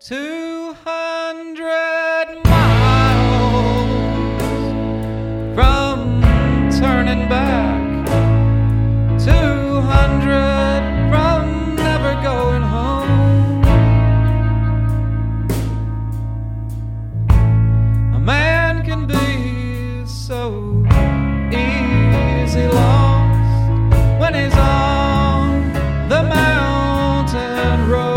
200 miles from turning back, 200 from never going home. A man can be so easy lost when he's on the mountain road.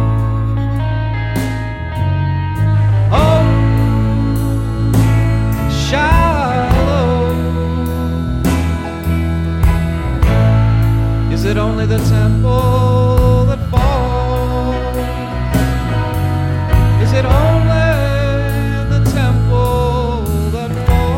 Is it only the temple that falls? Is it only the temple that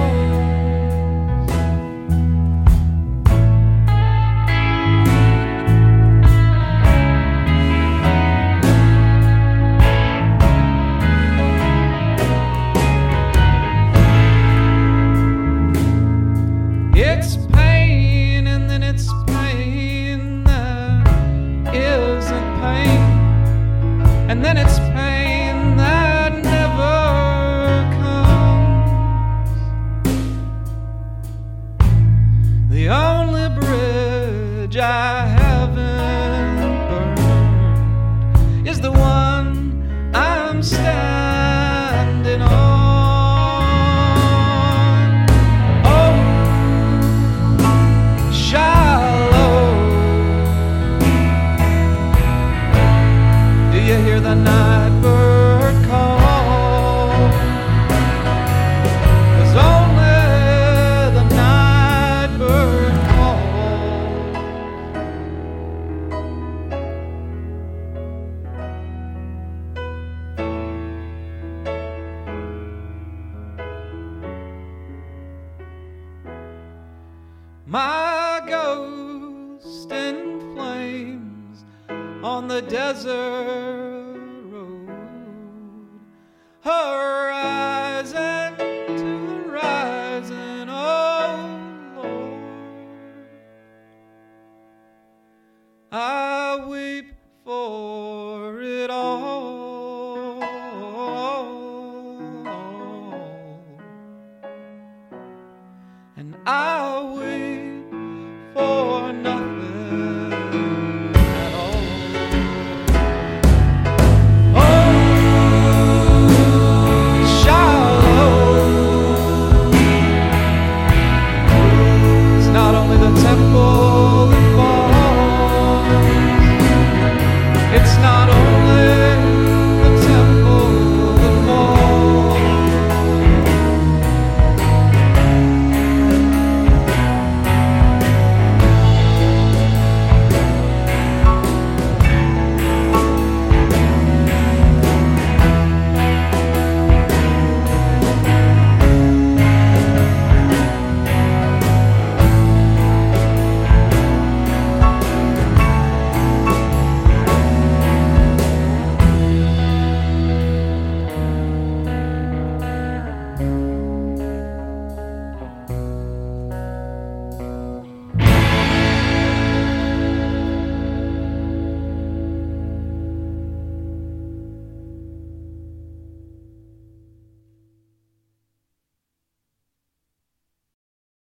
falls? It's pain and then it's pain that isn't pain, and then it's pain that never comes. The only bridge I haven't burned is the one I'm standing on. You hear the night bird call? 'Cause only the night bird calls. My ghost in flames on the desert road, horizon to horizon, oh Lord, I weep for it all.